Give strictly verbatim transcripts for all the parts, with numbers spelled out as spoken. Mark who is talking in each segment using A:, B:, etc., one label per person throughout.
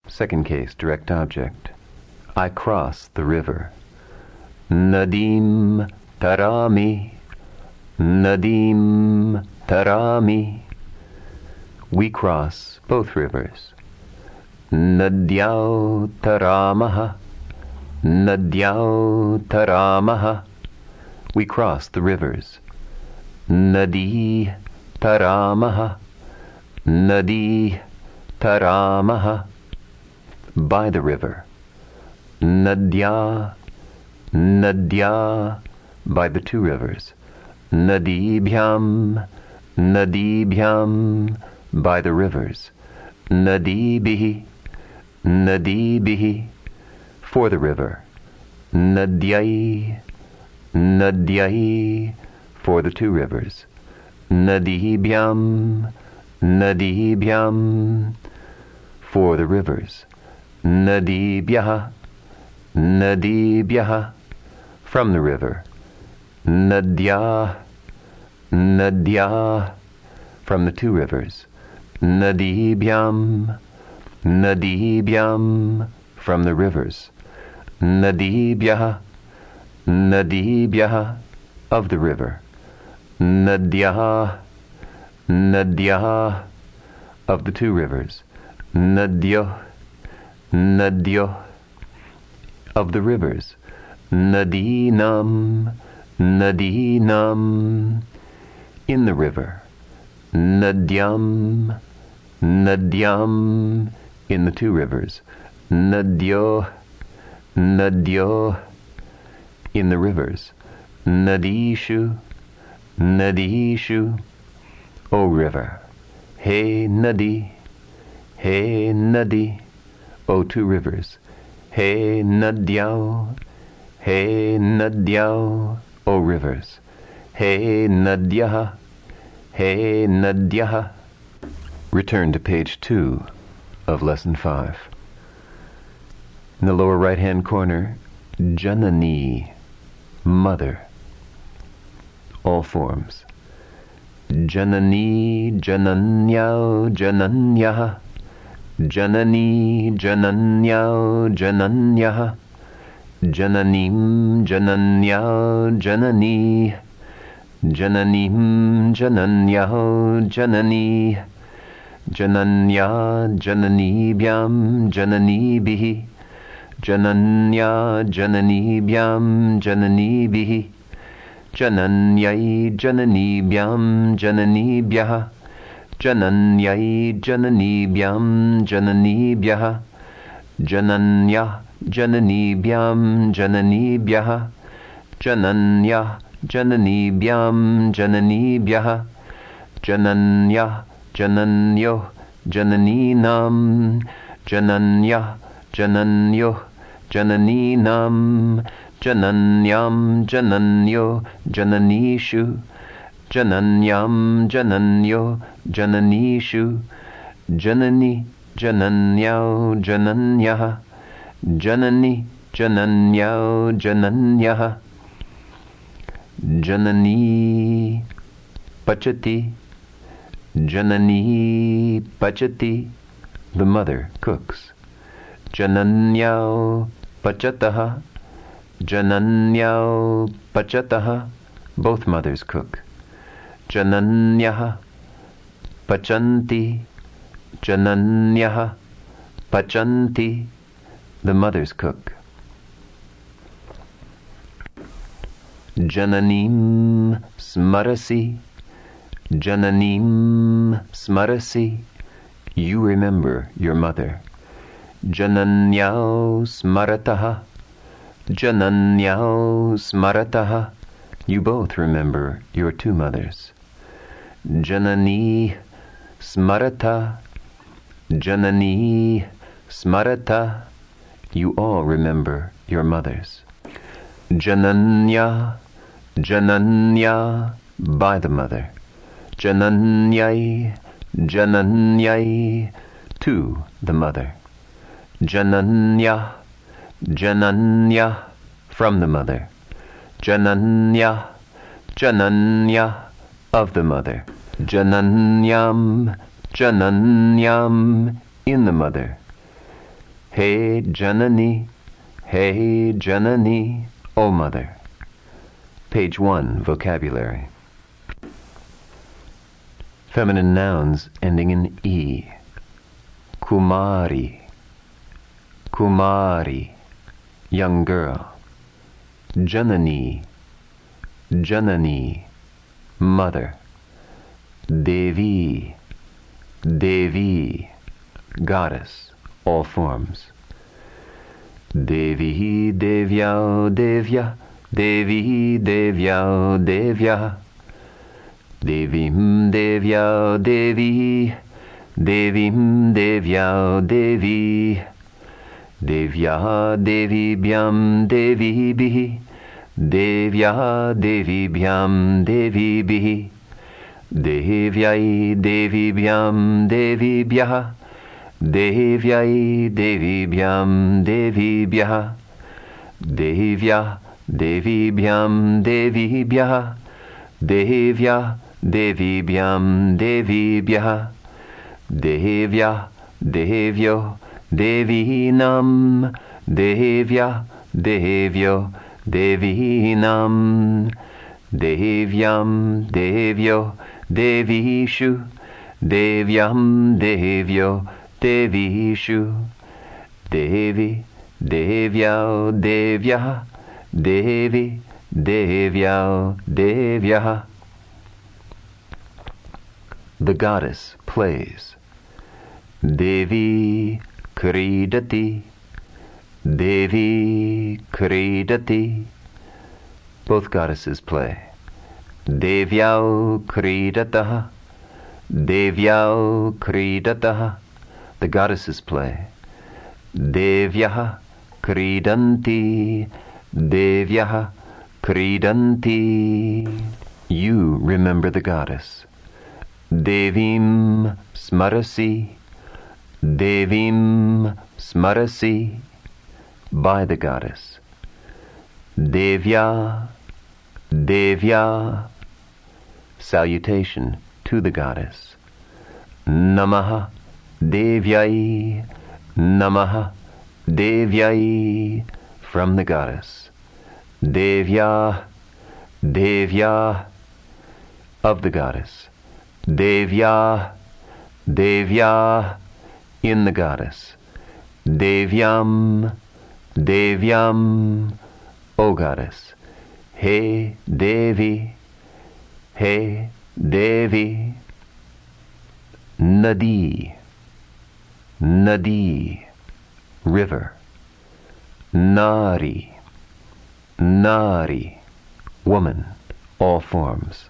A: Second case, direct object. I cross the river. Nadim tarami, Nadim tarami. We cross both rivers. Nadyau taramaha, Nadyau taramaha. We cross the rivers. Nadi taramaha, Nadi taramaha. By the river. Nadya, Nadya. By the two rivers. Nadibhyam, Nadibhyam. By the rivers. Nadibihi, Nadibihi. For the river. Nadyai, Nadyai. For the two rivers. Nadibhyam, Nadibhyam. For the rivers. Nadibhyaha, Nadibhyaha. From the river. Nadya, Nadya. From the two rivers. Nadibhyam, Nadibhyam. From the rivers. Nadibhyaha, Nadibhyaha. Of the river. Nadyaha, Nadyaha. Of the two rivers. Nadyo, Nadyo. Of the rivers. Nadinam, Nadinam. In the river. Nadyam, Nadyam. In the two rivers. Nadyo, Nadyo. In the rivers. Nadishu, Nadishu. O river. Hey Nadi, Hey Nadi. O two rivers. Hey Nadyau, Hey Nadyau. O rivers. Hey Nadyaha, Hey Nadyaha. Return to page two of lesson five. In the lower right hand corner, Janani, mother. All forms. Janani, Jananyau, Jananyaha. Janani, Jananyau, Jananyaha. Jananim, Jananyau, Janani. Jananim, Jananyau, Janani. Jananya, Jananibhyam, Jananibihi. Jananya, Jananibhyam, Jananibihi. Jananyai, Jananibhyam, Jananibhyaha. Jananyai, Jananibhyam, Jananibhyaha. Jananya, Jananibhyam, Jananibhyaha. Jananya, Jananibhyam, Jananibhyaha. Jananya, Jananyo, Jananinam. Jananya, Jananyo, Jananinam. Jananyam, Jananyo, Jananishu. Jananyam, Jananyo, Jananishu. Janani, Jananyau, Jananyaha. Janani, Jananyau, Jananyaha. Janani, Pachati. Janani, Pachati. The mother cooks. Jananyau, Pachataha. Jananyau, Pachataha. Both mothers cook. Jananyaha, Pachanti. Jananyaha, Pachanti. The mothers cook. Jananim, Smarasi. Jananim, Smarasi. You remember your mother. Jananyau, Smarataha. Jananyau, Smarataha. You both remember your two mothers. Janani, Smarata. Janani, Smarata. You all remember your mothers. Jananya, Jananya. By the mother. Jananyai, Jananyai. To the mother. Jananya, Jananya. From the mother. Jananya, Jananya. Of the mother. Jananyam, Jananyam. In the mother. He Janani, He Janani, O Mother. Page one, Vocabulary. Feminine nouns ending in E. Kumari, Kumari, young girl. Janani, Janani, mother. Devi, Devi, goddess, all forms. Devi, Devya, Devya, Devi, Devya, Devya. Devim, Devya, Devi, Devim, Devya, Devi. Devya, Devi, Bhyam, Devi, Bihi. Devya, Devi, Bhyam, Devi, Bihi. Devyai, Devi, Bhyam, Devi, Bhyaha. Devyai, Devi, Bhyam, Devi, Bhyaha. Devya, Devi, Bhyam, Devi, Bhyaha. Devya, Devi, Bhyam, Devi, Bhyaha. Devya, Devyo, Devi, Nam. Devya, Devyo, Devi, Nam. Devyam, Devyo, Devishu. Devyam, Devyo, Devishu. Devi, Devya, Devya. Devi, Devya, Devya. The goddess plays. Devi Kridati, Devi Kridati. Both goddesses play. Devyau Kridataha, Devyau Kridataha. The goddesses play. Devyaha Kridanti, Devyaha Kridanti. You remember the goddess. Devim Smarasi, Devim Smarasi, by the goddess. Devya, Devya, salutation to the goddess. Namaha Devyai, Namaha Devyai, from the goddess. Devya, Devya, of the goddess. Devya, Devya, in the goddess. Devyam, Devyam, O goddess. He Devi, He Devi. Nadi, Nadi, river. Nari, Nari, woman, all forms.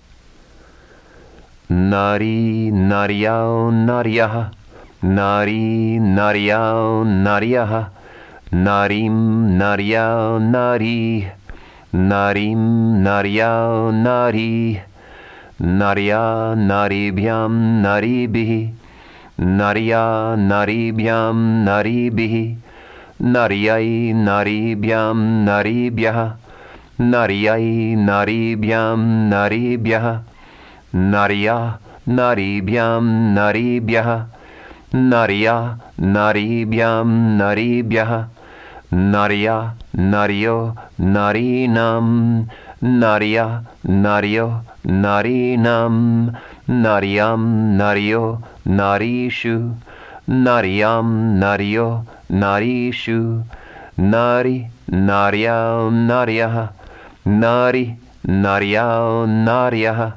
A: Nari, Nariyao, Nariyaha. Nari, Nariyao, Nariyaha. Narim, Nariyao, Nari. Narim, Nariyao, Nari. Nariya, Naribhyam, Naribihi. Nariya, Naribhyam, Naribihi. Nariyai, Naribhyam, Naribhyaha. Nariyai, Naribhyam, Naribhyaha. Nariya, Naribhyam, Naribhyaha. Nariya, Naribhyam, Naribhyaha. Nariya, Nariyo, Narinam. Nariya, Nariyo, Narinam. Nariyam, Nariyo, Narishu. Nariyam, Nariyo, Narishu. Nari, Nariyao, Nariyaha. Nari, Nariyao, Nariyaha.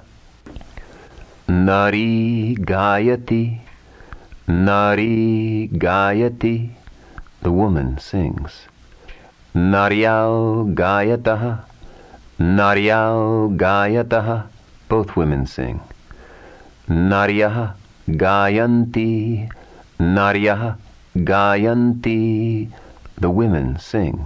A: Nari Gayati, Nari Gayati, the woman sings. Nariyao Gayataha, Nariyao Gayataha, both women sing. Nariyaha Gayanti, Nariyaha Gayanti, the women sing.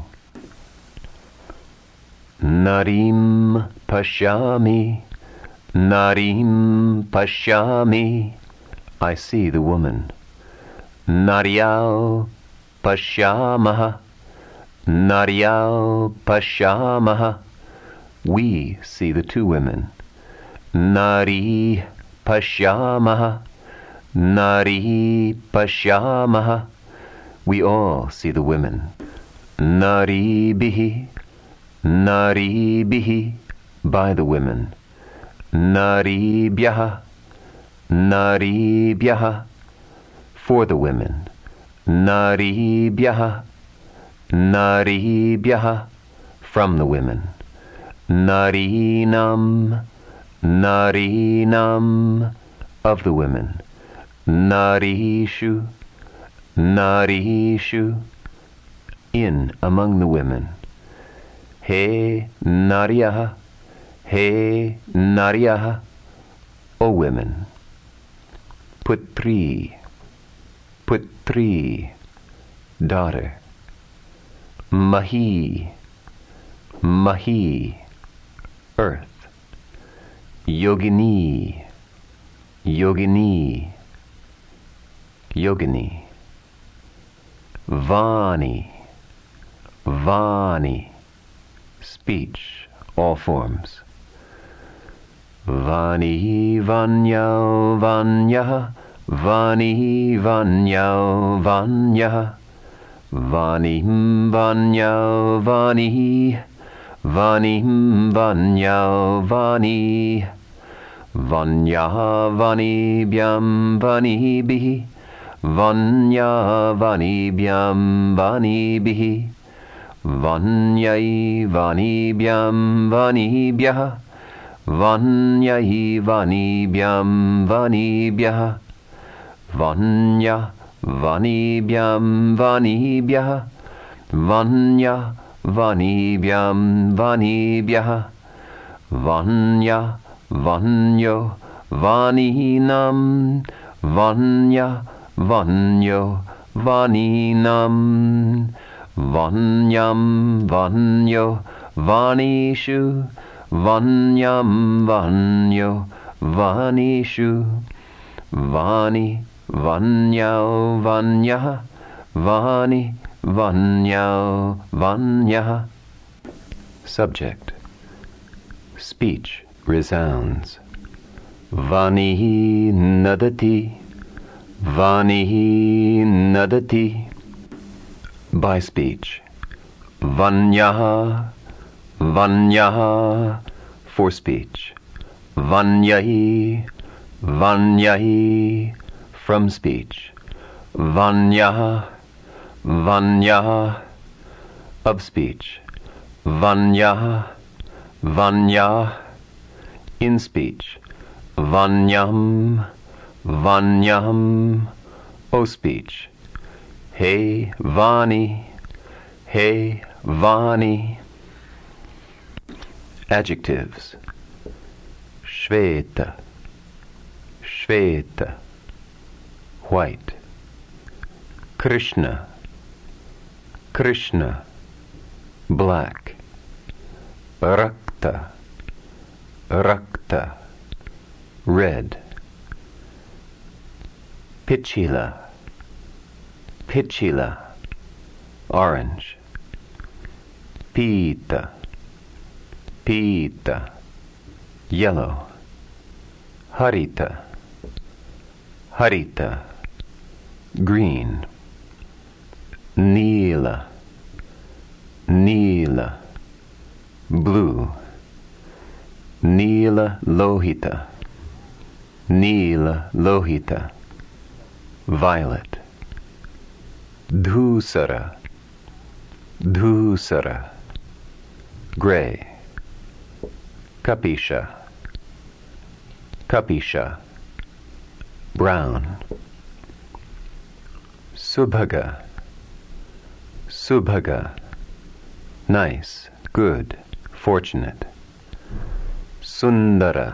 A: Narim Pashyami, Narim Pashyami, I see the woman. Naryao Pashyamaha, Naryao Pashyamaha, we see the two women. Nari Pashyamaha, Nari Pashyamaha, We all see the women. Nari bihi, nari bihi, by the women. Nari byaha, nari byaha, for the women. Nari byaha, nari byaha, from the women. Narinam, narinam, of the women. Narishu, narishu, in among the women. He naryaha, he naryaha, O women. Putri, putri, daughter. Mahi, mahi, earth. Yogini, yogini, yogini. Vani, vani, speech, all forms. Vani, vanya, vanya, vani, vanya, vanya, vani, vanya, vani, vani, vanya, vani, vanya, vani, byam, vani, bihi, vanya, vani, byam, vani, bihi, vanyai, vani, byam, vani, byaha, vanyai, vani, byam, vani, byaha, vanya, vani, byam, vani, byaha, vanya, vani, byam, vani, byaha, vanya, vanyo, vaninam, vanya, vanyo, vaninam, vanyam, vanyo, vanishu, vanyam, vanyo, vanishu, vani, vanyao, vanya, vani, vanyao, vanya. Subject. Speech resounds. Vani nadati, vani nadati. By speech. Vanyaha, vanyaha, for speech. Vanyahi, vanyahi, from speech. Vanyaha, vanyaha, of speech. Vanyaha, vanya, in speech. Vanyam, vanyam, O speech. He vani, he vani. Adjectives. Shveta, shveta, white. Krishna, Krishna, black. Rakta, rakta, red. Pichila, pichila, orange. Pita, pita, yellow. Harita, harita, green. Nila, nila, blue. Nila lohita, nila lohita, violet. Dhusara, dhusara, gray. Kapisha, kapisha, brown. Subhaga, subhaga, nice, good, fortunate. Sundara,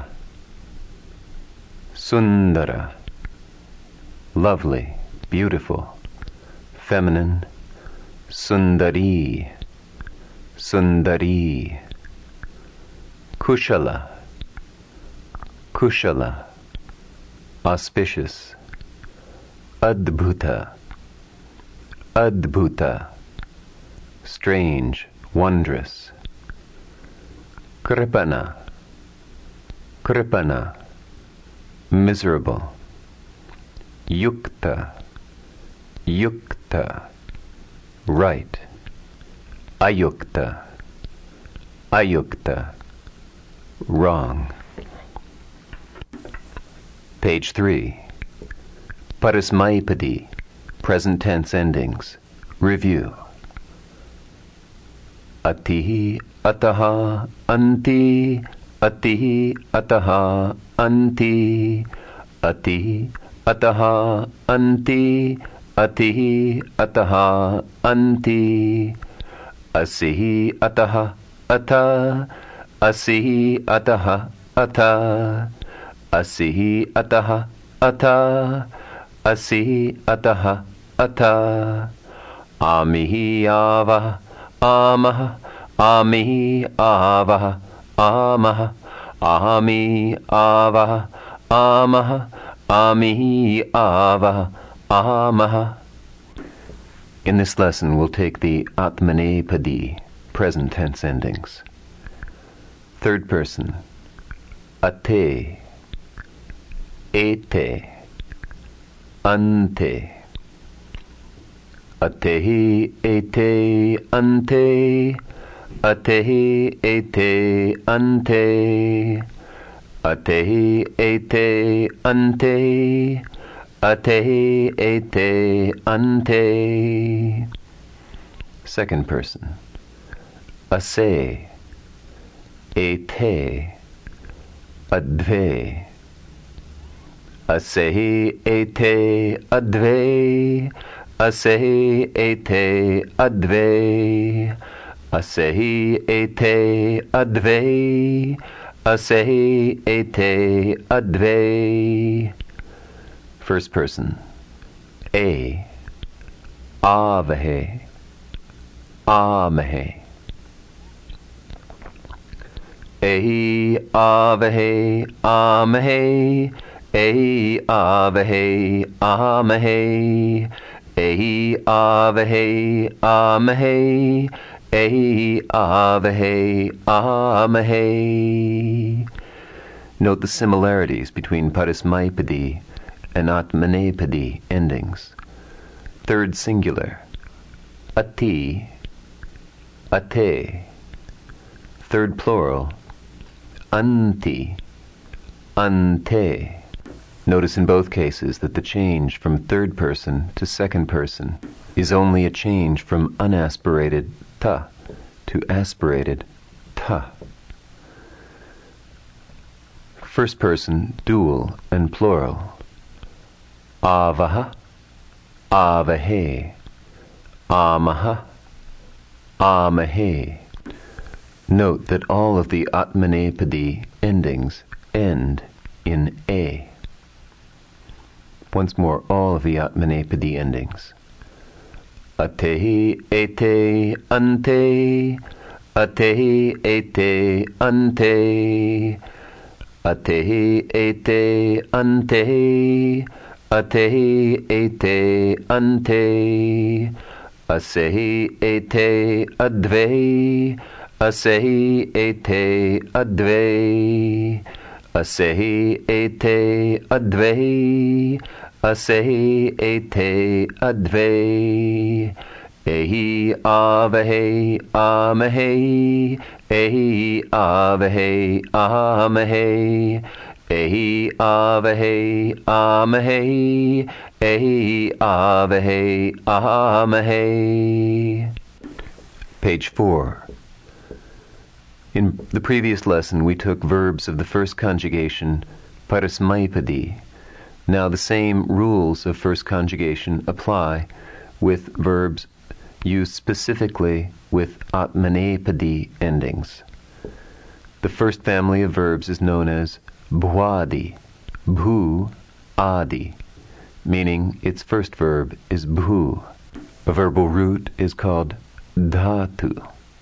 A: sundara, lovely, beautiful, feminine. Sundari, sundari. Kushala, kushala, auspicious. Adbhuta, adbhuta, strange, wondrous. Kripana, kripana, miserable. Yukta, yukta, right. Ayukta, ayukta, wrong. Page three. Parasmaipadi, present tense endings. Review. Atihi, ataha, anti, atihi, ataha, anti, atihi, ataha, anti, atihi, ataha, anti, asihi, ataha, ata, asihi, ataha, ata, asihi, ataha, ata, asihi, ataha, ata, amihi, ava, amah, amihi, avah, amah, ami, avah, amah, amihi, avah, amah. In this lesson, we'll take the Atmanepadi, present tense endings. Third person. Ate, ete, ante. Atehi, ete, ante. Atehi, ete, ante. Atehi, ete, ante. Atehi, ete, ante. Second person. Ase, ete, adve. Asehi, ete, adve. Asehi, ete, adve. Asehi, ete, adve. Asehi, ete, adve. First person. A, avahe, amahe. Ehi, avahe, amahe. Ehi, avahe, amahe. Ehi, avahe, amahe. Ehi, avahe, amahe. Note the similarities between Parasmaipadi and Atmanepadi endings. Third singular. Ati, ate. Third plural. Anti, ante. Notice in both cases that the change from third person to second person is only a change from unaspirated ta to aspirated ta. First person, dual and plural. Avaha, avahe. Amaha, amahe. Note that all of the Atmanepadi endings end in a. Once more, all of the Atmanepadi endings. Atehi, ete, ante. Atehi, ete, ante. Atehi, ete, ante. Atehi, ete, ante. Asehi, ete, adve. Asehi, ete, adve. Asehi, ete, adve. Asehi, ete, adve. Ehi, avahe, amahe. Ehi, avahe, amahe. Ehi, avahe, amahe. Ehi, avahe, amahe. Page four. In the previous lesson, we took verbs of the first conjugation, Parasmaipadi. Now the same rules of first conjugation apply with verbs used specifically with Atmanepadi endings. The first family of verbs is known as bhuadi, bhu adi, meaning its first verb is bhu. A verbal root is called dhatu.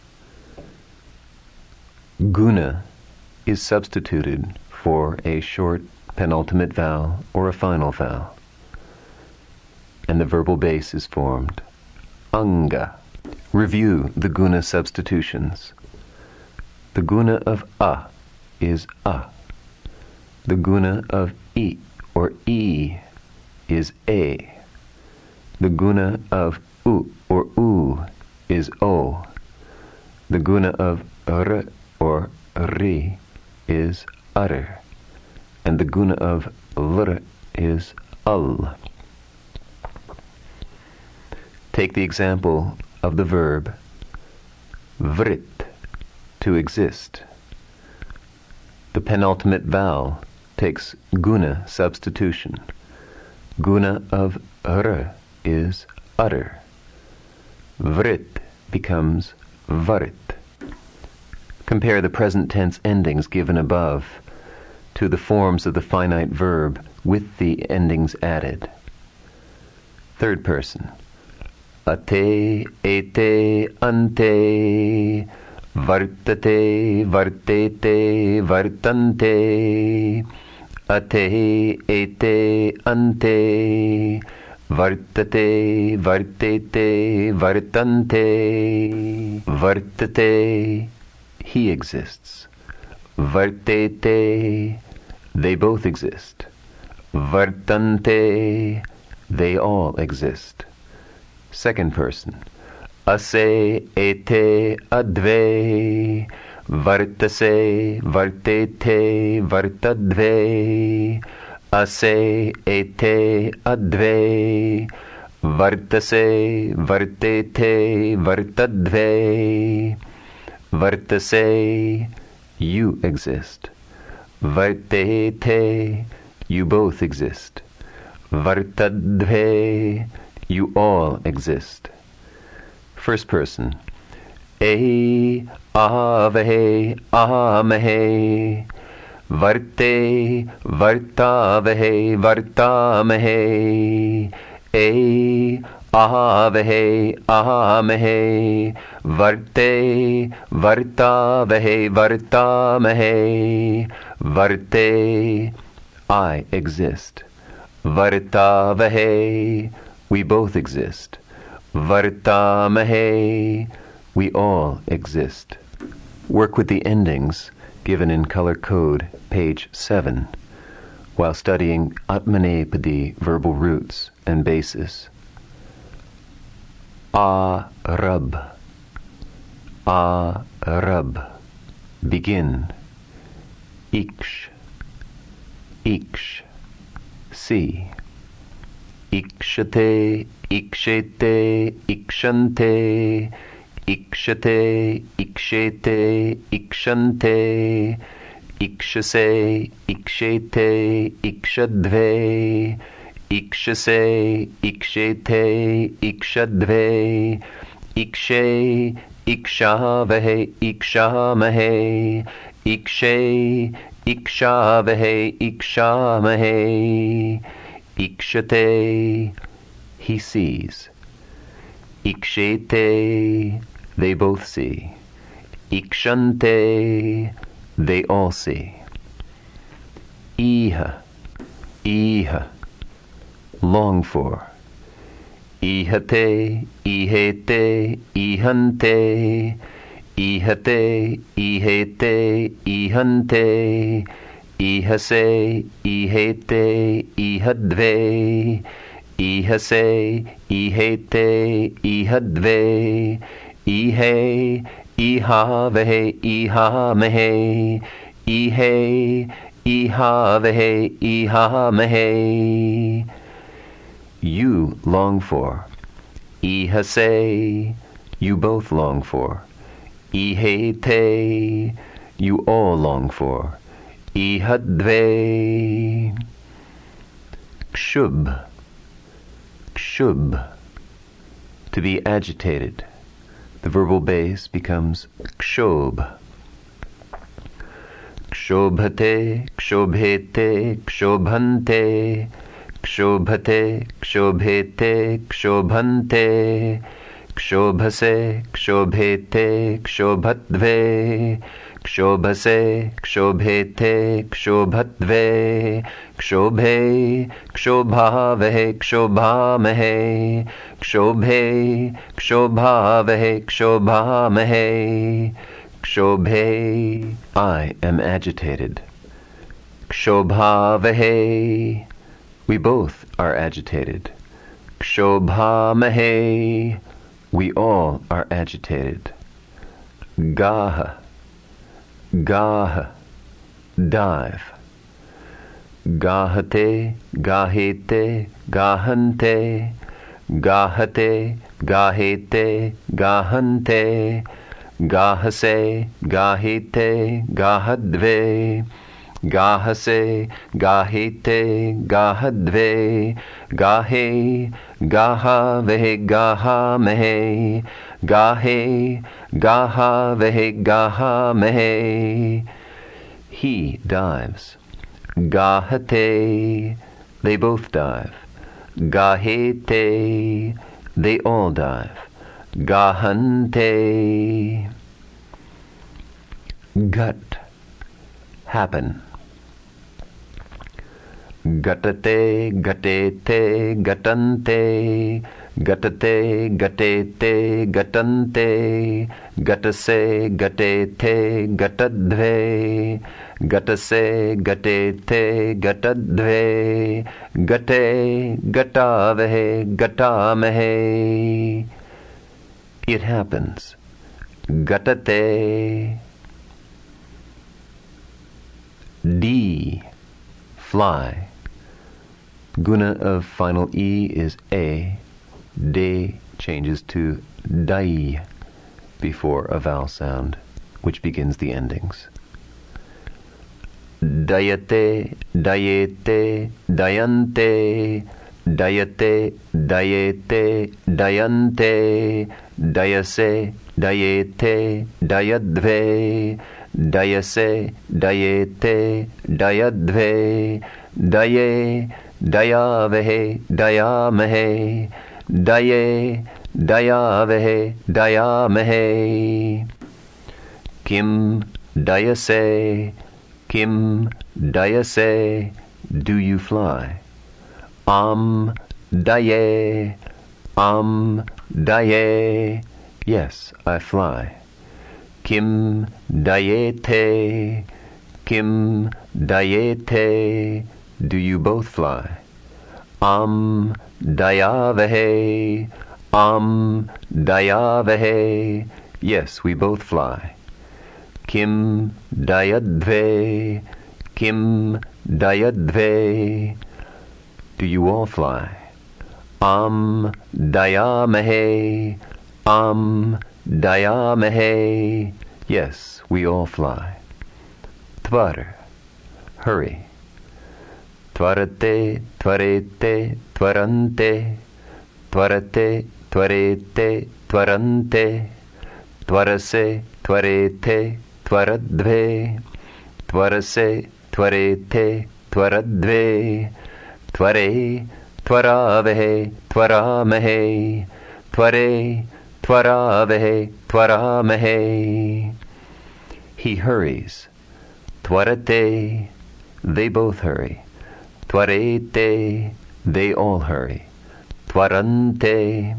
A: Guna is substituted for a short penultimate vowel or a final vowel, and the verbal base is formed. Anga. Review the guna substitutions. The guna of a is a. The guna of I or E is A. The guna of U or U is O. The guna of r or ri is utter, and the guna of lr is ul. Take the example of the verb vrit, to exist. The penultimate vowel takes guna substitution. Guna of r is utter. Vrit becomes varit. Compare the present tense endings given above to the forms of the finite verb with the endings added. Third person. Ate, ete, ante, vartate, vartete, vartante, ate, ete, ante, vartate, vartete, vartante, vartate, he exists. Vartete, they both exist. Vartante, they all exist. Second person. Ase, ete, adve, vartase, vartete, vartadve, ase, ete, adve, vartase, vartete, vartadve, vartase, you exist. Vartete, you both exist. Vartadve, you all exist. First person. E, avahe, amahe, varte, vartavahe, vartamahe, e, avahe, amahe, varte, vartavahe, vartamahe, varte, I exist. Vartavahe, we both exist. Vartamahe, we all exist. Work with the endings given in color code, page seven, while studying Atmanepadi verbal roots and bases. A-rab, A-rab, begin. Iksh, iksh, see. Ikshate, ikshete, ikshante, ikshate, ikshete, ikshante, ikshase, ikshete, ikshadve, ikshase, ikshete, ikshadve, ikshe, ikshavahe, ikshamahe, ikshe, ikshavahe, ikshamahe, ikshate, he sees. Ikshete, they both see. Ikshante, they all see. Iha, iha, long for. Ihate, ihete, ihante, ihate, ihete, ihante, ihase, ihete, ihadve, ihase, ihete, ihadve, ihe, ihavahe, ihamahe, ihe, ihavahe, ihamahe. You long for. Ihase, you both long for. Ihete, you all long for. Ihadve. Kshub, kshub, to be agitated. The verbal base becomes kshob. Kshobhate, kshobhete, kshobhante, kshobhate, kshobhete, kshobhante, kshobhase, kshobhete, kshobhatve, kshobhase, kshobhete, kshobhatve, kshobhe, kshobhavahe, kshobhamahe, kshobhe, kshobhavahe, kshobhamahe, kshobhe, I am agitated. Kshobhavahe, we both are agitated. Kshobhamahe, We all are agitated. Gaha, gaha, dive. Gahate, gahete, gahante, gahate, gahete, gahante, gahase, gahete, gahadve, gahase, gahete, gahadve, gahe, gaha vehe gaha mehe, gahe, gaha vehe gaha mehe. He dives. Gahate, they both dive. Gahete, they all dive. Gahante. Gut, happen. Gatate, gatete, gatante, gatate, gatete, gatante, gatase, gatete, gatadve, gatase, gatete, gatadve, gate, gatavahe, gatamahe. It happens. Gatate. D, fly. Guna of final E is A. De changes to dai before a vowel sound, which begins the endings. Dayate, dayete, dayante, dayate, dayete, dayante, dayase, dayete, dayadve, dayase, dayete, dayadve, daye, dayavehe, dayamahe, daye, dayavehe, dayamahe. Kim, dayase, kim, dayase, do you fly? Am, daye, am, daye, yes, I fly. Kim, dayete, kim, dayete, do you both fly? Am, dayavehe, am, dayavehe, yes, we both fly. Kim, dayadve, kim, dayadve, do you all fly? Am, dayamahe, am, dayamahe, yes, we all fly. Tvar, hurry. Tvarate, tvarete, tvarante, tvarate, tvarete, tvarante, tvarase, tvarete, tvaradve, tvarase, tvarete, tvaradve, tvare, tvaravehe, tvaramahe, tvare, tvaravehe, tvaramahe. He hurries. Tvarate, they both hurry. Tvarete, they all hurry. Tvarante.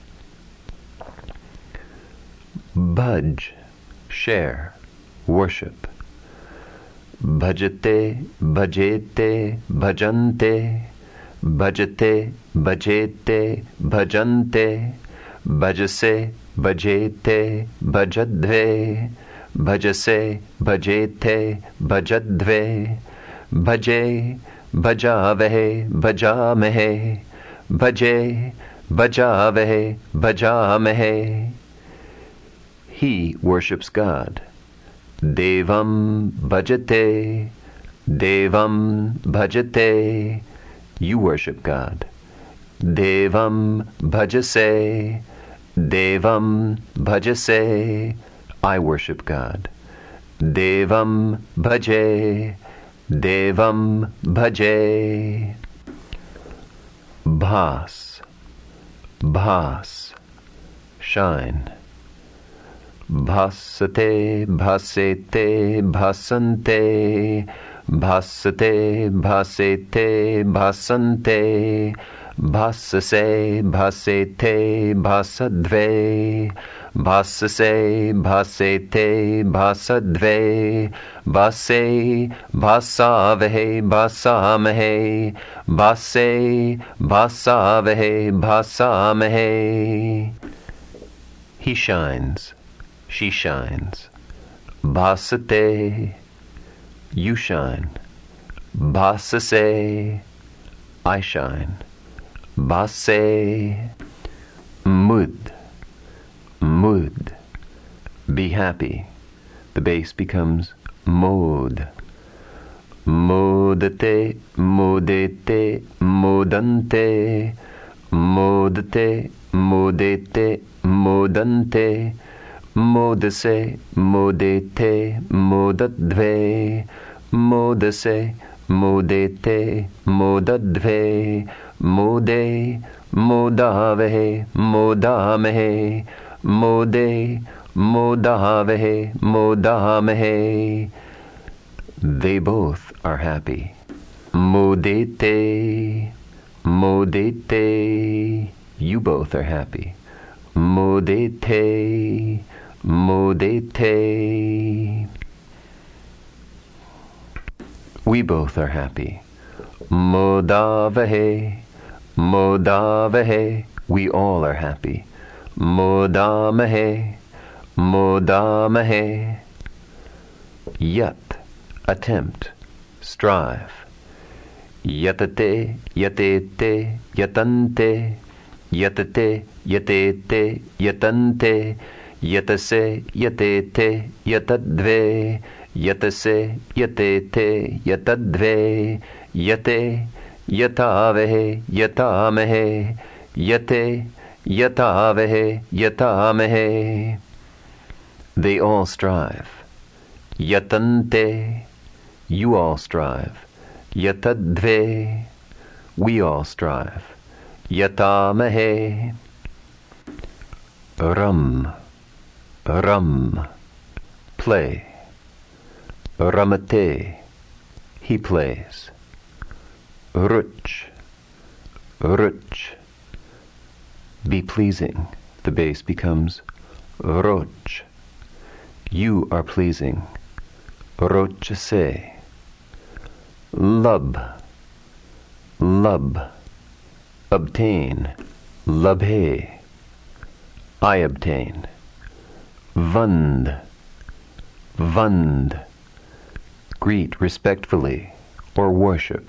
A: Budge, share, worship. Bhajate, bhajete, bhajante, bhajate, bhajete, bhajante, bhajase, bhajete, bhajadve, bhajase, bhajete, bhajadve, bhaje, bhajavahe, bhajamehe, bhaje, bhajavahe, bhajamehe. He worships God. Devam bhajate, Devam bhajate, you worship God. Devam bhajase, Devam bhajase, I worship God. Devam bhaje, Devam bhaje. Bhas, bhas, shine. Bhasate, bhasete, bhasante, bhasate, bhasete, bhasante, bhasase, bhasete, bhasadve, bhasase, bhasete, bhasadve, bhase, bhasavehe, bhasamahe, bhase, bhasavehe, bhasamehe. He shines, she shines. Bhasate, you shine. Bhasase, I shine. Bhase, mud, mud, be happy. The bass becomes mod. Modate, modete, modante, modate, modete, modante, modase, modete, modadve, modase, modete, modadve, mode, modave, modame, mode, modave, modame. They both are happy. Modete, modete, you both are happy. Modete, modete, we both are happy. Modavahe, modavahe, we all are happy. Modamahe, modamahe, yat, attempt, strive. Yatate, yatete, yatante, yatate, yatete, yatante, yatase, yatete, yatadve, yatase, yatete, yatadve, yate, yatavehe, yatamehe, yate, yatavehe, yatamehe. They all strive. Yatante, you all strive. Yatadve, we all strive. Yatamahe, ram, ram, play. Ramate, he plays. Ruch, ruch, be pleasing. The bass becomes roch. You are pleasing. Rochase. Lub, lub, obtain. Labhe, I obtain. Vund, vund, greet respectfully or worship.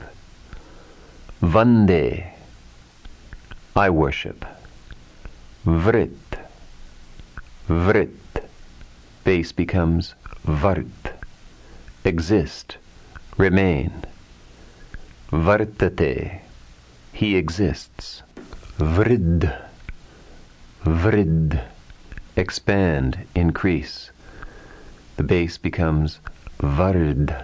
A: Vande, I worship. Vrit, vrit, bass becomes vart, exist, remain. Vartate, he exists. Vrid, vrid, expand, increase. The bass becomes vard,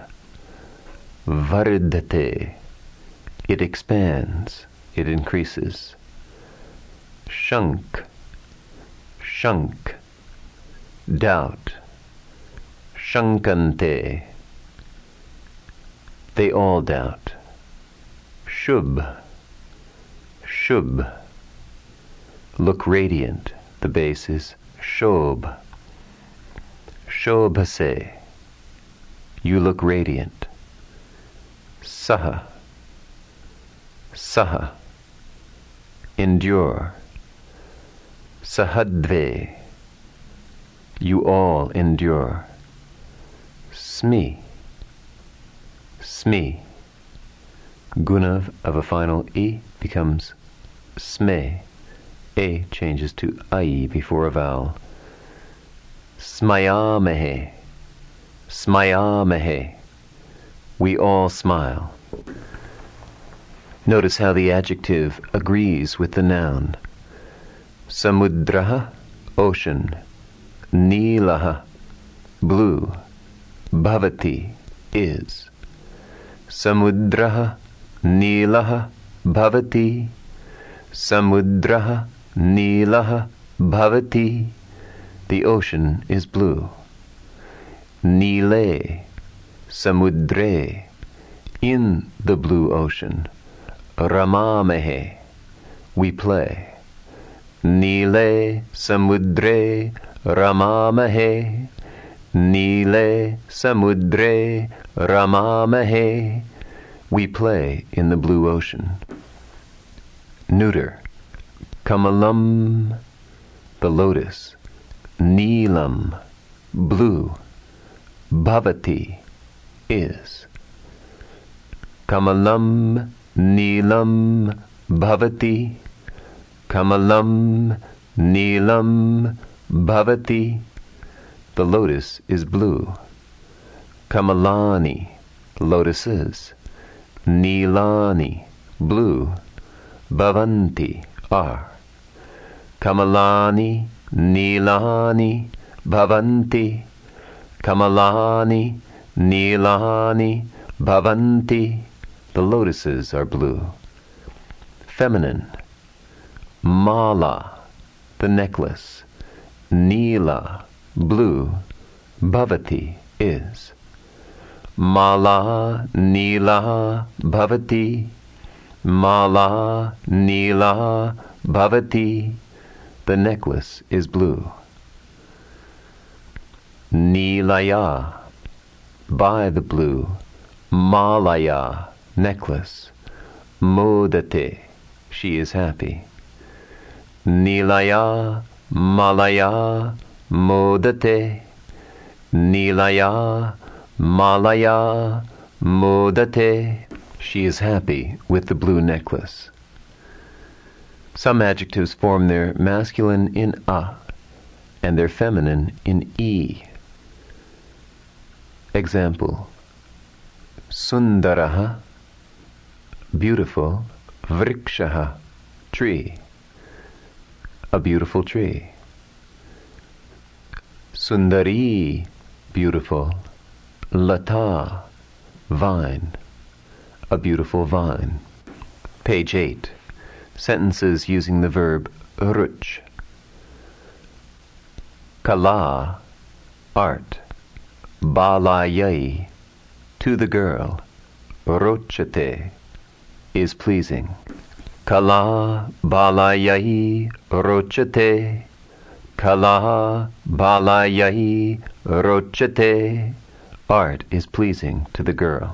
A: vardate, it expands, it increases. Shunk, shunk, doubt. Shankante, they all doubt. Shub, shub, look radiant. The bass is shob. Shobhase, you look radiant. Saha, saha, endure. Sahadve, you all endure. Smi, smi, gunav of a final e becomes sme. A changes to ai before a vowel. Smayamehe, smayamehe, we all smile. Notice how the adjective agrees with the noun. Samudraha, ocean. Nilaha, blue. Bhavati, is. Samudraha, nilaha, bhavati. Samudraha, nilaha, bhavati. The ocean is blue. Nile, samudre, in the blue ocean. Ramamehe, we play. Nile, samudre, ramamehe. Nile, samudre, ramamehe. We play in the blue ocean. Neuter. Kamalam, the lotus. Neelam, blue. Bhavati, is. Kamalam, Neelam, Bhavati. Kamalam, Neelam, Bhavati. The lotus is blue. Kamalani, lotuses. Neelani, blue. Bhavanti, are. Kamalani, Neelani, Bhavanti. Kamalani, Neelani, Bhavanti. The lotuses are blue. Feminine. Mala, the necklace. Neela, blue. Bhavati, is. Mala, Neela, Bhavati. Mala, Neela, Bhavati. The necklace is blue. Neelaya, by the blue. Malaya, necklace. Modate, she is happy. Neelaya, Malaya, Modate. Neelaya, Malaya, Modate. She is happy with the blue necklace. Some adjectives form their masculine in a and their feminine in e. Example: Sundaraha, beautiful. Vrikshaha, tree, a beautiful tree. Sundari, beautiful. Lata, vine, a beautiful vine. Page eight. Sentences using the verb ruch. Kala, art. Balayai, to the girl. Rochate, is pleasing. Kala balayai rochate. Kala balayai rochate. Art is pleasing to the girl.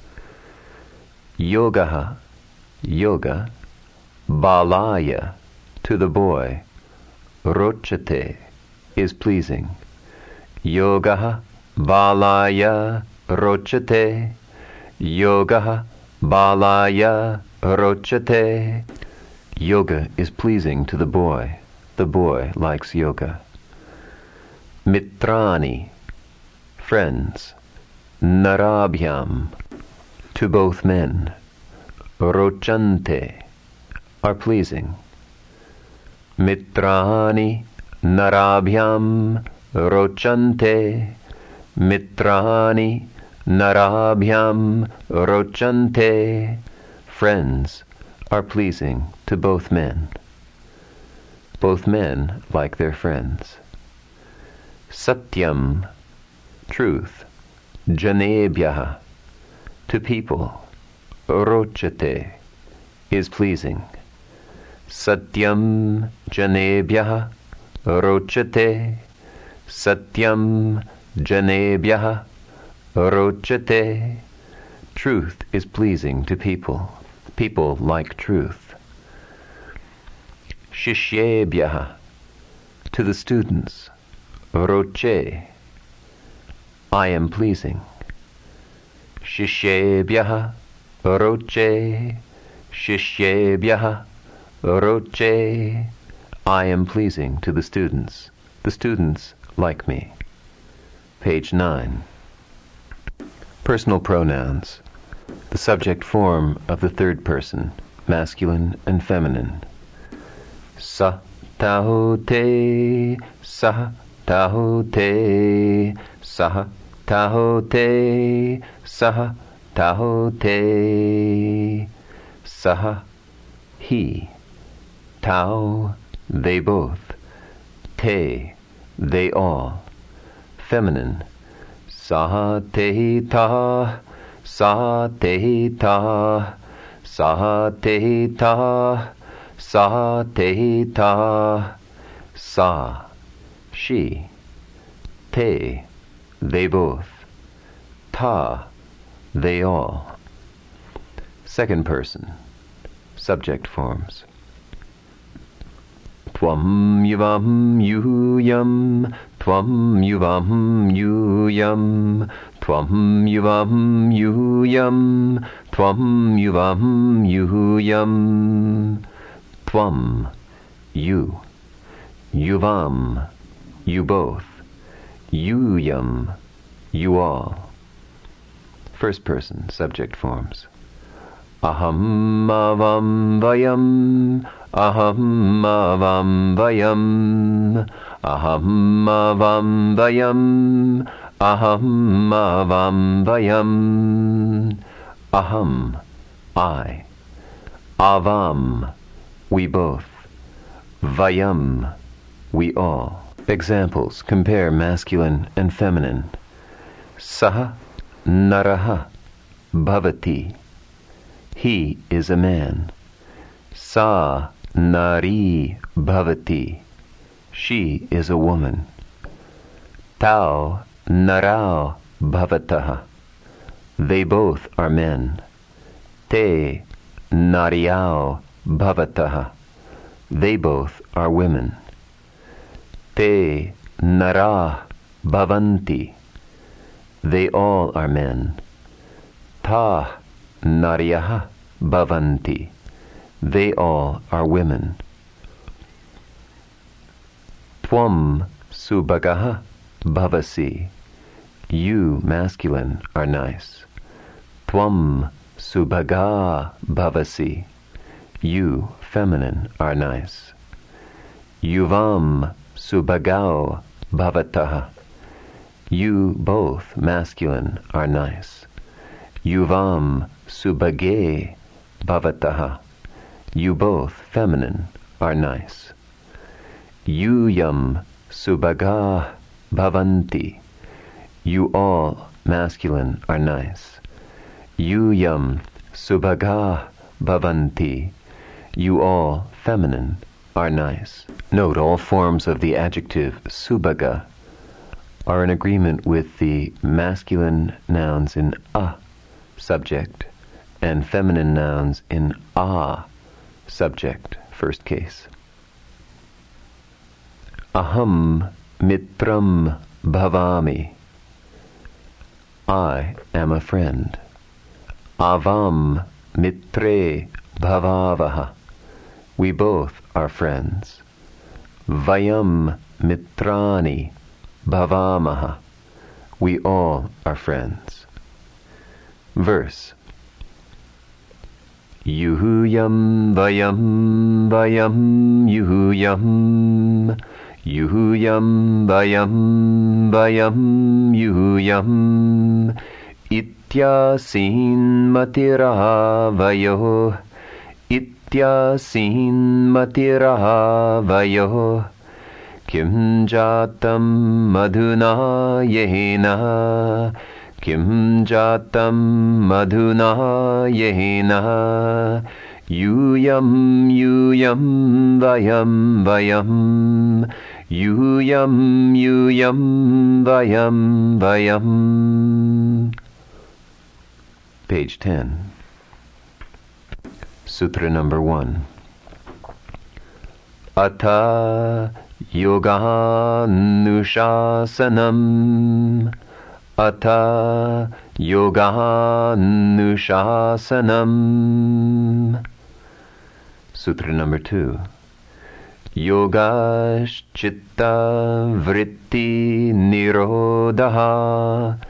A: Yogaha, yoga. Balaya, to the boy. Rochate, is pleasing. Yogaha balaya rochate. Yoga balaya rochate. Yoga is pleasing to the boy. The boy likes yoga. Mitrani, friends. Narabhyam, to both men. Rochante, are pleasing. Mitrani narabhyam rochante. Mitrani narabhyam rochante. Friends are pleasing to both men. Both men like their friends. Satyam, truth. Janebhyaha, to people. Rochate, is pleasing. Satyam janebhyaha rochate. Satyam janebhyaha rochate. Truth is pleasing to people. People like truth. Shishyebhyaha, to the students. Roche, I am pleasing. Shishyebhyaha roche. Shishyebhyaha roche. I am pleasing to the students. The students like me. Page nine. Personal pronouns. The subject form of the third person, masculine and feminine. Sa tahote, sa tahote, sa tahote, sa tahote. Saha, he. Tau, they both. Te, they all. Feminine. Saha te ta, saha te ta, saha te ta, saha te ta. Sa, she. Te, they both. Ta, they all. Second person. Subject forms. Tvam yuvam yuyam, tvam yuvam yuyam, tvam yuvam yuyam, tvam yuvam yuyam. Tvam, you, yuvam, you both, yuyam, you all. First person, subject forms. Aham avam vayam, aham avam vayam, aham avam vayam, aham avam vayam. Aham, I. Avam, we both. Vayam, we all. Examples, compare masculine and feminine. Saha naraha bhavati. He is a man. Sa nari bhavati. She is a woman. Tau narao bhavataha. They both are men. Te nariao bhavataha. They both are women. Te nara bhavanti. They all are men. Ta naryaha bhavanti. They all are women. Tvam subhagaha bhavasi. You, masculine, are nice. Tvam subhaga bhavasi. You, feminine, are nice. Yuvam subhagao bhavataha. You, both, masculine, are nice. Yuvam subhage bhavataha. You both, feminine, are nice. Yuyam subhaga bhavanti. You all, masculine, are nice. Yuyam subhaga bhavanti. You all, feminine, are nice. Note all forms of the adjective subhaga are in agreement with the masculine nouns in a, subject, and feminine nouns in a, subject, first case. Aham mitram bhavami. I am a friend. Avam mitre bhavavaha. We both are friends. Vayam mitrani bhavamaha. We all are friends. Verse. Yuhuyam vayam vayam yuhuyam. Yuhuyam vayam vayam yuhuyam. Ityasin matiraha vayoh. Ityasin matiraha vayoh. Kim jatam madhuna yehena. Kim jatam madhuna yehena. Yuyam yuyam vayam vayam. Yuyam yuyam vayam vayam. Page ten. Sutra number one. Ata yoganushasanam. Ata yoganushasanam. Sutra number two. Yogaschitta vritti nirodha.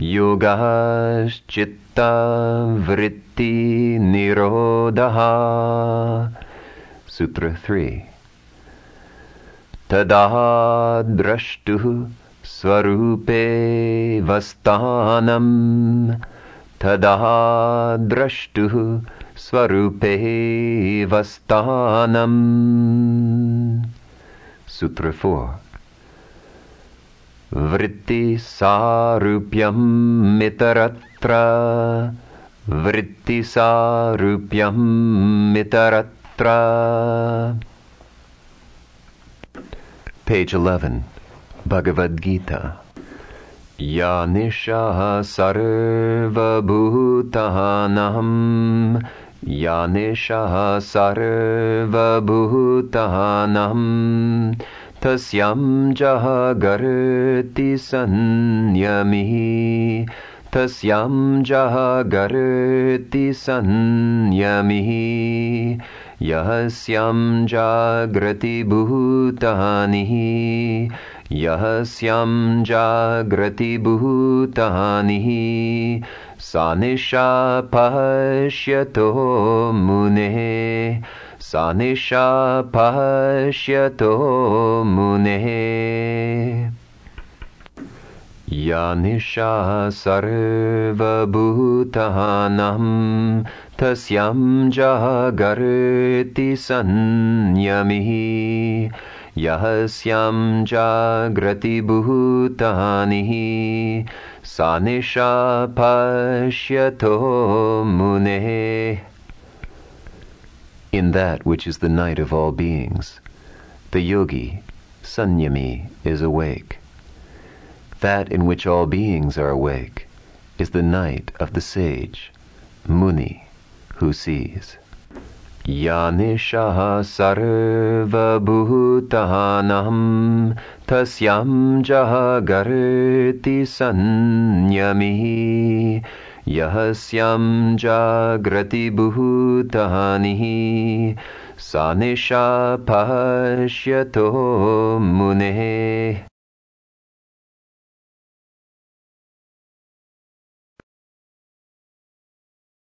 A: Yogaschitta vritti nirodha. Sutra three. Tada drashtuh swarupe vastanam. Tada drashtuh swarupe vastanam. Sutra four. Vritti sarupyam mitaratra. Vritti sarupyam mitaratra. Page eleven. Bhagavad Gita. Ya nisha sarva bhutanam Ya nisha sarvabhutanam tasyam jagarti sanyami tasyam jagarti sanyami yahasyam jagrati bhutani yahasyam jagrati bhutani sanisha pashyato mune sanisha pashyato mune yanisha sarvabhutanam tasyam jagarti sanyami yahasyam jagrati bhutani sanisha pashyato mune. In that which is the night of all beings, the yogi, sanyami, is awake. That in which all beings are awake is the night of the sage, muni, who sees. Yanisha sarvabhutanam tasyam jagarti sanyami yahasyam jagrati bhutani sanisha pashyato mune.